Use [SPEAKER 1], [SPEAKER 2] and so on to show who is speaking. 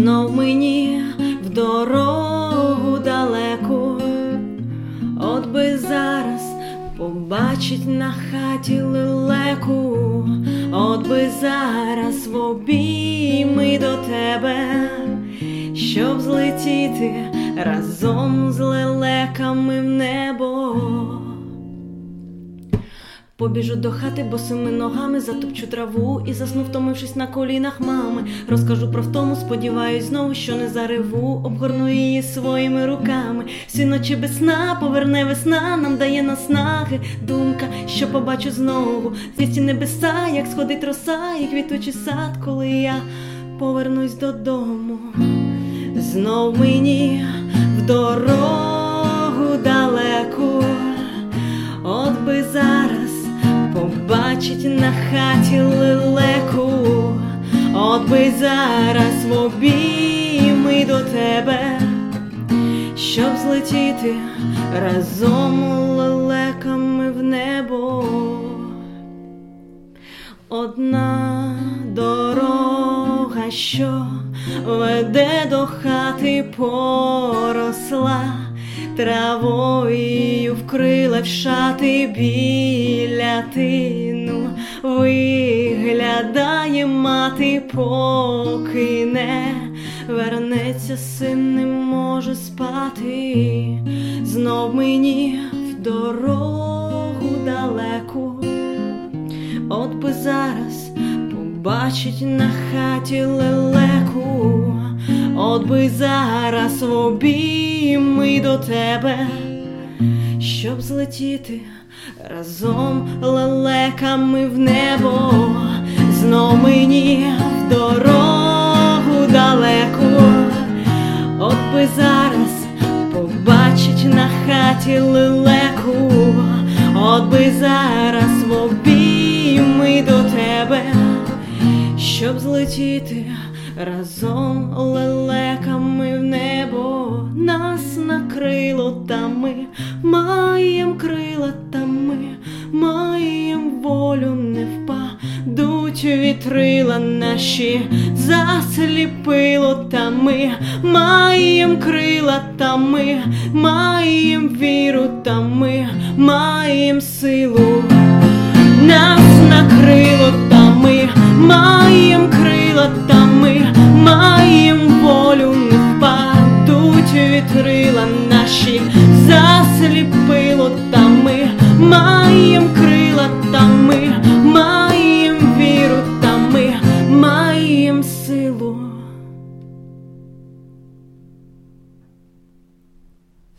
[SPEAKER 1] Знов мені в дорогу далеку, от би зараз побачить на хаті лелеку, от би зараз в обійми до тебе, щоб злетіти разом з лелеками в небо. Побіжу до хати босими ногами, затопчу траву і засну, втомившись на колінах мами. Розкажу про втому, сподіваюсь знову, що не зареву, обгорну її своїми руками. Всі ночі без сна поверне весна, нам дає наснаги думка, що побачу знову звісті небеса, як сходить роса і квітучий сад, коли я повернусь додому. Знов мені в дорогу далеку, от би зараз побачить на хаті лелеку, от би зараз в обійми до тебе, щоб злетіти разом лелеками в небо. Одна дорога, що веде до хати, поросла травою, вкрила в шати біля тину. Виглядає мати, поки не вернеться, син не може спати. Знов мені в дорогу далеку, от би зараз побачить на хаті лелеку, от би зараз в обійми до тебе, щоб злетіти разом лелеками в небо. Знов мені в дорогу далеку, от би зараз побачить на хаті лелеку, от би зараз в обійми до тебе, щоб злетіти разом лелеками в небо. Нас накрило, та ми маєм крила, та ми маєм волю, не впадуть вітрила наші, засліпило, та ми маєм крила, та ми маєм віру, та ми маєм силу. Нас накрило, та ми маєм крила, та ми маєм волю, не впадуть вітрила наші, засліпило, та ми маєм крила, та ми